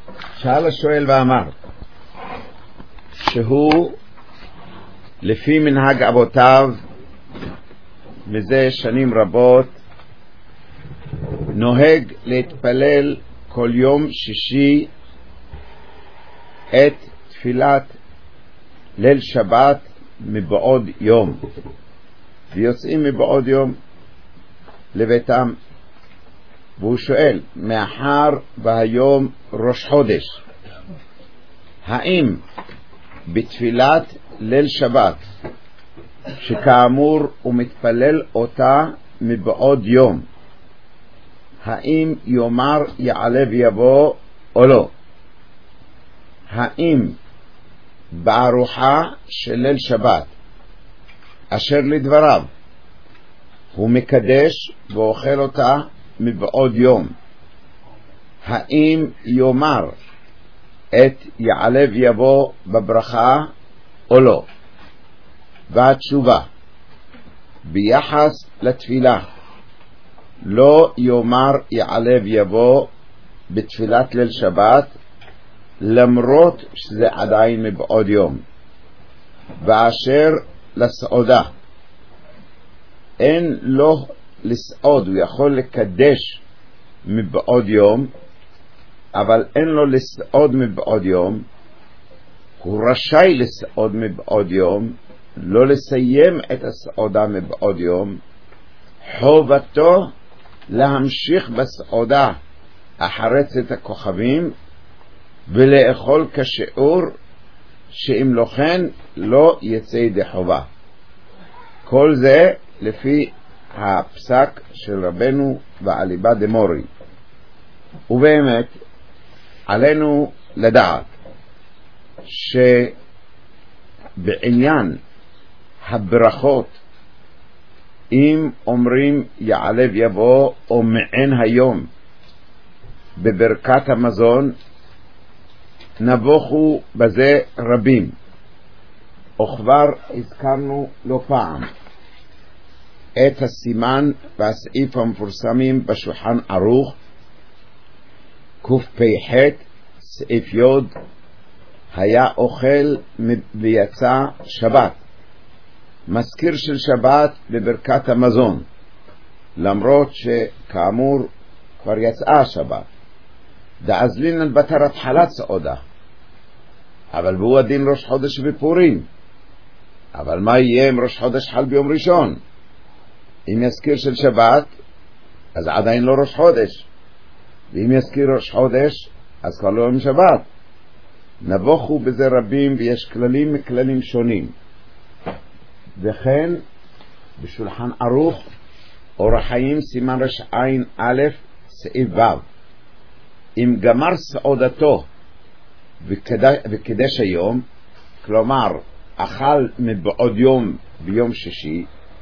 שאל השואל ואמר שהוא לפי מנהג אבותיו מזה שנים רבות נוהג להתפלל כל יום שישי את תפילת ליל שבת מבעוד יום, ויוצאים מבעוד יום לביתם. והוא שואל, מאחר והיום ראש חודש, האם בתפילת ליל שבת שכאמור הוא מתפלל אותה מבעוד יום, האם יאמר יעלה ויבוא או לא? האם בארוחה של ליל שבת אשר לדבריו הוא מקדש ואוכל אותה מבעוד יום, האם יאמר את יעלה ויבוא בברכה או לא? והתשובה, ביחס לתפילה לא יאמר יעלה ויבוא בתפילת ליל שבת, למרות שזה עדיין מבעוד יום. ואשר לסעודה, אין לו לסעוד, הוא יכול לקדש מבעוד יום, אבל אין לו לסעוד מבעוד יום. הוא רשאי לסעוד מבעוד יום, לא לסיים את הסעודה מבעוד יום. חובתו להמשיך בסעודה אחרי צאת הכוכבים ולאכול כשיעור, שאם לא כן לא יצא ידי חובה. כל זה לפי הפסק של רבנו בעליבא דמורי. ובאמת עלינו לדעת שבעניין הברכות, אם אומרים יעלה ויבוא או מעין היום בברכת המזון, נבוכו בזה רבים, וכבר הזכרנו לא פעם את הסימן והסעיף המפורסמים בשולחן ערוך קפ"ח סעיף י', היה אוכל ויצא שבת, מזכיר של שבת בברכת המזון, למרות שכאמור כבר יצאה שבת. דאזלינן בתר התחלת סעודה, אבל והוא הדין ראש חודש בפורים. אבל מה יהיה אם ראש חודש חל ביום ראשון? אם יזכיר של שבת אז עדיין לא ראש חודש, ואם יזכיר ראש חודש אז כבר לא יום שבת. נבוכו בזה רבים, ויש כללים מכללים שונים. וכן בשולחן ערוך אור החיים סימן רע"א סעיף ו', אם גמר סעודתו וקידש היום, כלומר אכל מבעוד יום ביום שישי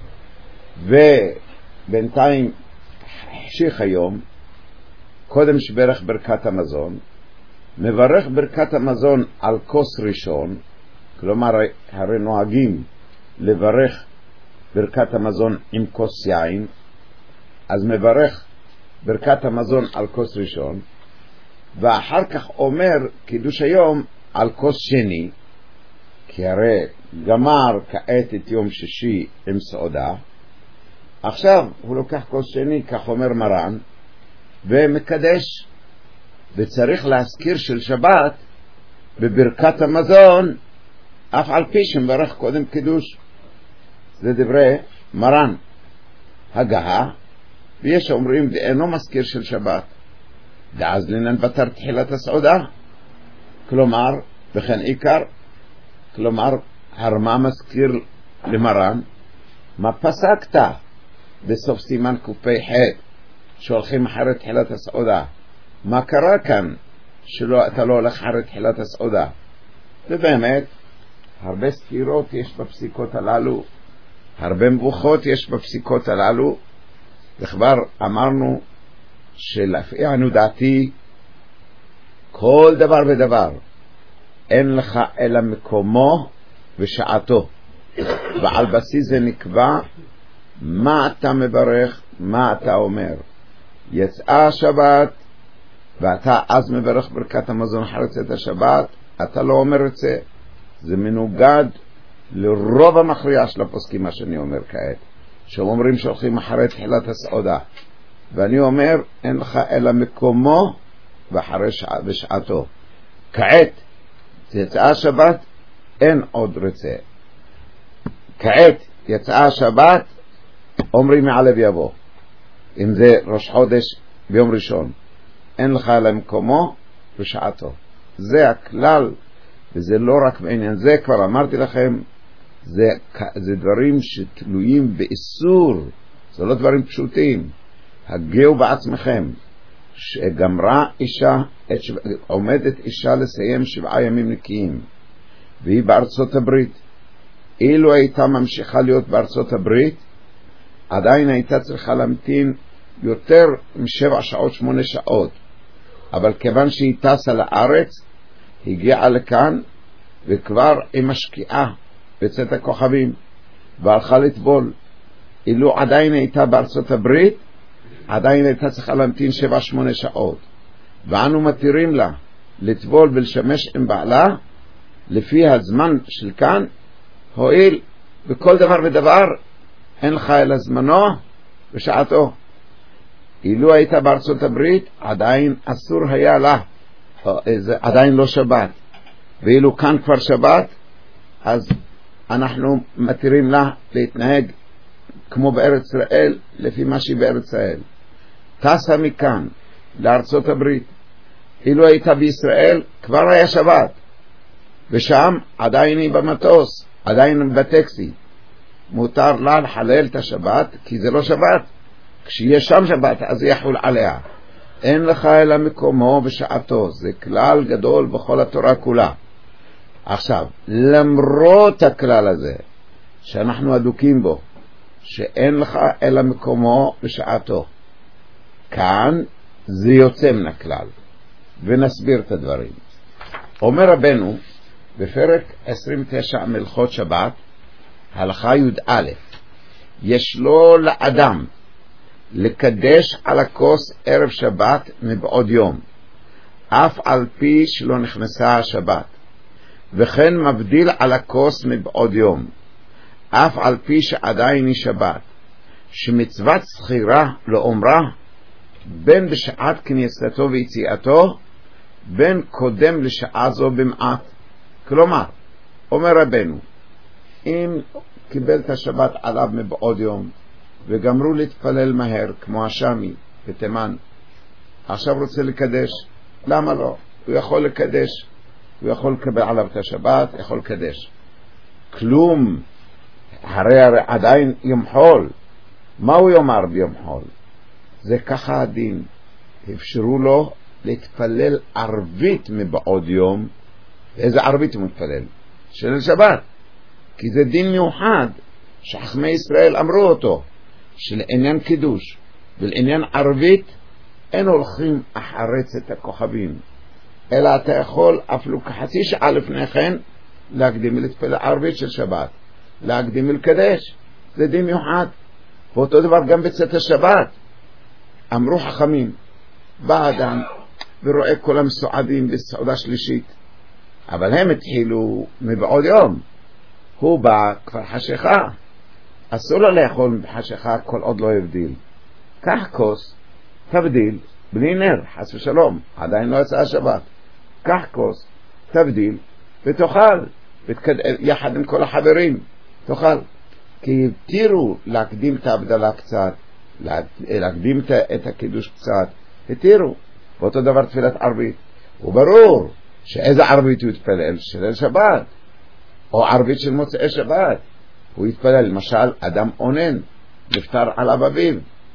ובינתיים החשיך היום, קודם שברך ברכת המזון, מברך ברכת המזון על כוס ראשון, כלומר הרי נוהגים לברך ברכת המזון עם כוס יין, אז מברך ברכת המזון על כוס ראשון, ואחר כך אומר קידוש היום על כוס שני, כי הרי גמר כעת את יום שישי עם סעודה. עכשיו הוא לוקח כוס שני, כך אומר מרן, ומקדש. וצריך להזכיר של שבת בברכת המזון אף על פי שמברך קודם קידוש. זה דברי מרן הגהה. ויש אומרים ואינו מזכיר של שבת, דאזלינן בתר תחילת הסעודה, כלומר וכן עיקר, כלומר הרמה מזכיר למרן מה פסקת בסוף סימן קפ"ח שהולכים אחרי תחילת הסעודה, מה קרה כאן אתה לא הולך אחרי תחילת הסעודה. ובאמת הרבה סתירות יש בפסיקות הללו, הרבה מבוכות יש בפסיקות הללו. וכבר אמרנו שלפי עניות דעתי כל דבר ודבר אין לך אלא מקומו ושעתו, ועל בסיס זה נקבע מה אתה מברך, מה אתה אומר. יצאה השבת ואתה אז מברך ברכת המזון אחרי צאת השבת, אתה לא אומר את זה. זה מנוגד לרוב המכריע של הפוסקים, מה שאני אומר כעת, שאומרים שהולכים אחרי תחילת הסעודה, ואני אומר אין לך אלא מקומו ואחרי בשעתו. כעת יצאה השבת, אין עוד רצה. כעת יצאה השבת, אומרים מעלה ויבוא. אם זה ראש חודש ביום ראשון, אין לך אלא מקומו בשעתו. זה הכלל, וזה לא רק בעניין זה, כבר אמרתי לכם, זה דברים שתלויים באיסור, זה לא דברים פשוטים. הגאו בעצמכם, שגמרה אישה, עומדת אישה לסיים 7 ימים נקיים, והיא בארצות הברית. אילו הייתה ממשיכה להיות בארצות הברית, עדיין הייתה צריכה להמתין יותר מ7 שעות, 8 שעות. אבל כיוון שהיא טסה לארץ, הגיעה לכאן, וכבר היא משקיעה בצאת הכוכבים, והלכה לטבול. אילו עדיין הייתה בארצות הברית, עדיין הייתה צריכה להמתין 7-8 שעות. ואנו מתירים לה לטבול ולשמש עם בעלה, לפי הזמן של כאן, הועיל בכל דבר ודבר, אין לך אלא זמנו ושעתו. אילו הייתה בארצות הברית, עדיין אסור היה לה, זה עדיין לא שבת. ואילו כאן כבר שבת, אז אנחנו מתירים לה להתנהג כמו בארץ ישראל, לפי מה שהיא בארץ ישראל. טסה מכאן לארצות הברית, אילו הייתה בישראל, כבר היה שבת, ושם עדיין היא במטוס, עדיין בטקסי. מותר לה לחלל את השבת, כי זה לא שבת. כשיש שם שבת, אז זה יחול עליה. אין לך אלא מקומו ושעתו. זה כלל גדול בכל התורה כולה. עכשיו, למרות הכלל הזה, שאנחנו אדוקים בו, שאין לך אלא מקומו ושעתו, כאן זה יוצא מן הכלל. ונסביר את הדברים. אומר רבנו, בפרק 29 מלכות שבת, הלכה י"א, יש לו לאדם לקדש על הכוס ערב שבת מבעוד יום, אף על פי שלא נכנסה השבת, וכן מבדיל על הכוס מבעוד יום, אף על פי שעדיין היא שבת, שמצוות זכירה לאומרה, בין בשעת כניסתו ויציאתו, בין קודם לשעה זו במעט. כלומר, אומר רבנו, אם קיבל את השבת עליו מבעוד יום, וגמרו להתפלל מהר, כמו השמי בתימן, עכשיו רוצה לקדש, למה לא? הוא יכול לקדש, הוא יכול לקבל עליו את השבת, יכול לקדש. כלום, הרי עדיין יום חול. מה הוא יאמר ביום חול? זה ככה הדין. אפשרו לו להתפלל ערבית מבעוד יום. איזה ערבית הוא מתפלל? של שבת. כי זה דין מיוחד שחכמי ישראל אמרו אותו, שלעניין קידוש ולעניין ערבית אין הולכים אחרי צאת הכוכבים, אלא אתה יכול אפילו כחצי שעה לפני כן להקדים להתפלל ערבית של שבת, להקדים לקדש. זה דין מיוחד. ואותו דבר גם בצאת השבת. אמרו חכמים, בא אדם ורואה כל המסועדים בסעודה שלישית, אבל הם התחילו מבעוד יום, הוא בא כבר חשיכה, אסור לו לאכול בחשיכה כל עוד לא הבדיל. קח כוס, תבדיל בלי נר, חס ושלום, עדיין לא יצאה השבת. קח כוס, תבדיל ותאכל יחד עם כל החברים, תאכל. כי התירו להקדים את ההבדלה קצת, להקדים את הקידוש קצת, התירו. ואותו דבר תפילת ערבית. וברור שאיזה ערבית הוא יתפלל? של שבת, או ערבית של מוצאי שבת. הוא יתפלל, למשל, אדם עונן, נפטר עליו אביו,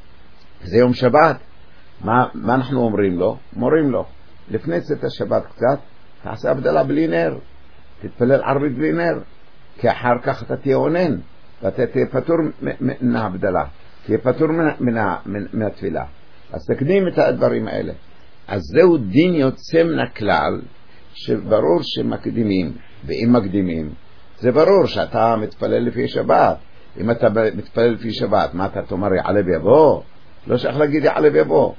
זה יום שבת. מה אנחנו אומרים לו? מורים לו, לפני צאת השבת קצת, תעשה הבדלה בלי נר, תתפלל ערבית בלי נר, כי אחר כך אתה תהיה עונן, ואתה תהיה פטור מההבדלה, תהיה פטור מהתפילה. אז תקדים את הדברים האלה. אז זהו דין יוצא מן הכלל, שברור שמקדימים, ואם מקדימים, זה ברור שאתה מתפלל לפי שבת. אם אתה מתפלל לפי שבת, מה אתה תאמר יעלה ויבוא? לא שייך להגיד יעלה ויבוא.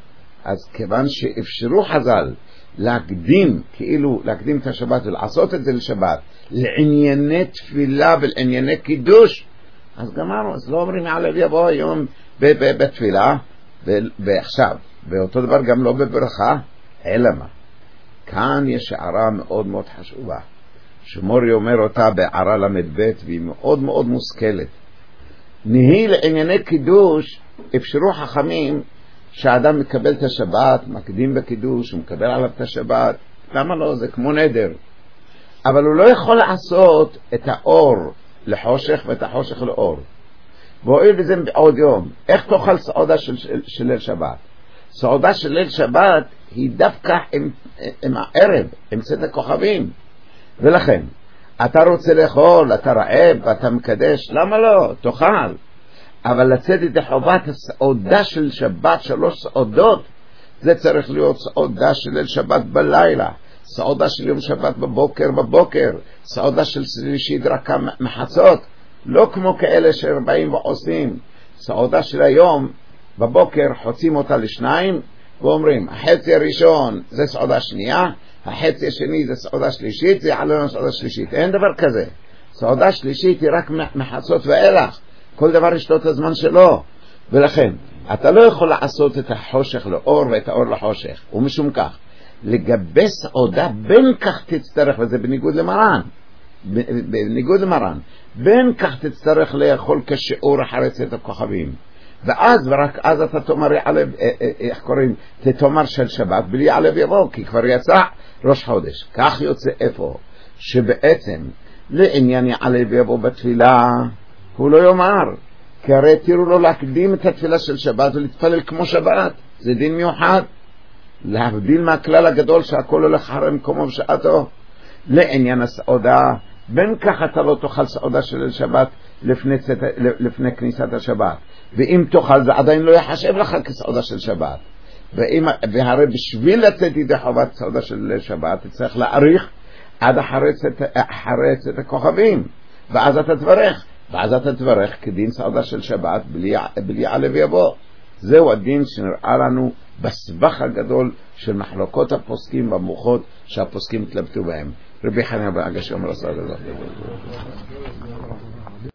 אז כיוון שאפשרו חז"ל להקדים, כאילו להקדים את השבת ולעשות את זה לשבת, לענייני תפילה ולענייני קידוש, אז גמרנו, אז לא אומרים יעלה ויבוא היום בתפילה ועכשיו, ואותו דבר גם לא בברכה, אלא מה? כאן יש הערה מאוד מאוד חשובה, שמורי אומר אותה בערה למד ב' והיא מאוד מאוד מושכלת. נהי לענייני קידוש, אפשרו חכמים שהאדם מקבל את השבת, מקדים בקידוש, הוא מקבל עליו את השבת, למה לא? זה כמו נדר. אבל הוא לא יכול לעשות את האור לחושך ואת החושך לאור. והואיל בזה בעוד יום, איך תאכל סעודה של ליל שבת? סעודה של ליל שבת היא דווקא עם הערב, עם צאת הכוכבים. ולכן, אתה רוצה לאכול, אתה רעב ואתה מקדש, למה לא? תאכל. אבל לצאת את חובת הסעודה של שבת, 3 סעודות, זה צריך להיות סעודה של ליל שבת בלילה, סעודה של יום שבת בבוקר, סעודה של שלישי דרכה מחצות, לא כמו כאלה שבאים ועושים. סעודה של היום בבוקר חוצים אותה לשניים ואומרים, החצי הראשון זה סעודה שנייה, החצי השני זה סעודה שלישית, זה יעלה לנו סעודה שלישית. אין דבר כזה. סעודה שלישית היא רק מחצות ואילך. כל דבר יש לו את הזמן שלו. ולכן, אתה לא יכול לעשות את החושך לאור ואת האור לחושך. ומשום כך, לגבי סעודה, בין כך תצטרך, וזה בניגוד למרן, בין כך תצטרך לאכול כשיעור אחרי צאת הכוכבים. ואז, ורק אז אתה תאמר, איך קוראים, תאמר של שבת, בלי יעלה ויבוא, כי כבר יצא ראש חודש. כך יוצא איפה? שבעצם, לעניין יעלה ויבוא בתפילה, הוא לא יאמר, כי הרי תראו לו להקדים את התפילה של שבת ולהתפלל כמו שבת. זה דין מיוחד. להבדיל מהכלל הגדול שהכל הולך אחרי מקומו בשעתו. לעניין הסעודה, בין כך אתה לא תאכל סעודה של שבת לפני כניסת השבת. ואם תאכל זה עדיין לא יחשב לך כסעודה של שבת. והרי בשביל לצאת ידי חובת סעודה של שבת, צריך להאריך עד אחרי צאת הכוכבים. ואז אתה תברך כדין סעודה של שבת בלי יעלה ויבוא. זהו הדין שנראה לנו בסבך הגדול של מחלוקות הפוסקים במוחות שהפוסקים התלבטו בהם. רבי חנינא בן עקשיא אומר לסעודה הזאת.